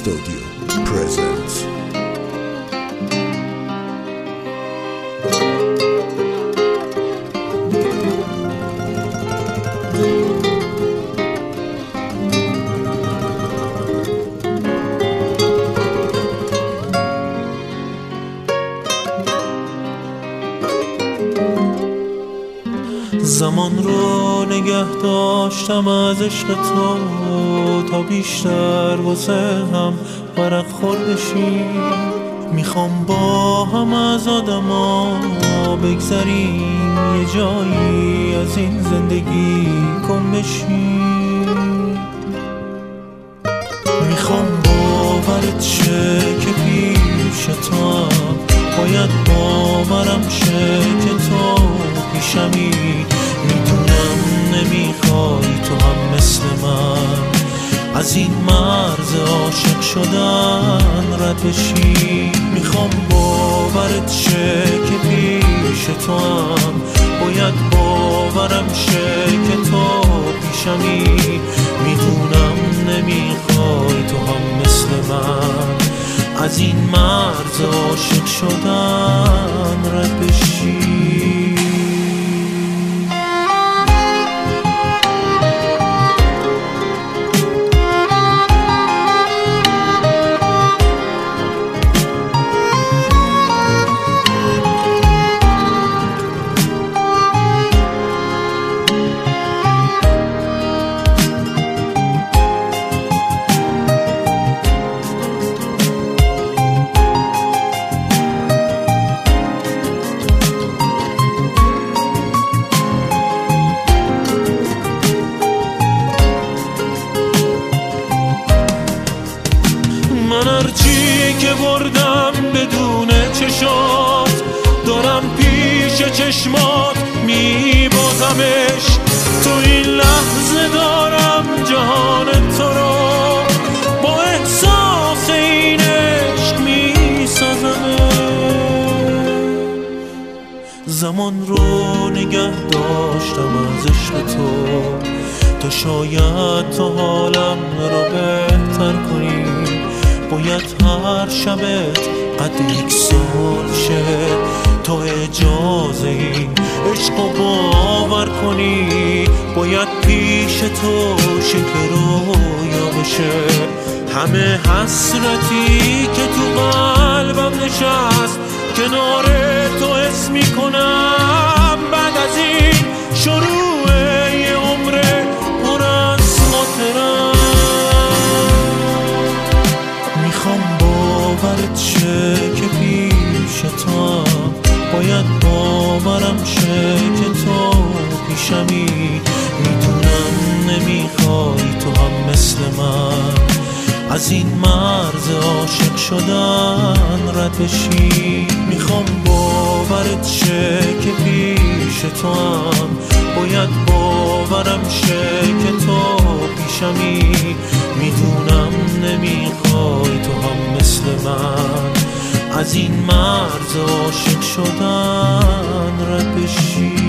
Studio presents. زمان رو نگه داشتم از عشق تو تا بیشتر واسه هم ورق خورده شیم. میخوام با هم از آدما بگذریم، یه جایی از این زندگی گم بشیم. میخوام باورت شه که پیش تو هم باید باورم شه که تو پیشمی. میدونم نمیخوای تو هم مثل من از این مرز عاشق شدن رد بشی. میخوام باورت شه که پیش تو هم باید باورم شه که تو پیشمی. میدونم نمیخوای تو هم مثل من از این مرز عاشق شدن رد بشی. من هرچی که بردم بدون چشات دارم پیش چشمات میبازمش. تو این لحظه دارم جهان تو رو با احساس این عشق میسازمش. زمان رو نگه داشتم از عشق تو تا شاید تو حالم رو بهتر کنی. باید هر شبت قد 1 سال شه تا اجازه این عشقو باور کنی. باید پیش تو شکل رویا بشه همه حسرتی که تو قلبم نشست. کنار تو حس میکنم بعد از این شروع یه عمر پر از خاطرم. میخوام باورت شه که پیش تو باید باورم شه که تو پیشمی. میدونم نمیخوای تو هم مثل من از این مرز عاشق شدن رد بشی. میخوام باورت شه که پیش تو هم باید باورم شه که تو پیشمی. میدونم نمیخوای تو هم مثل من از این مرز عاشق شدن رد بشی.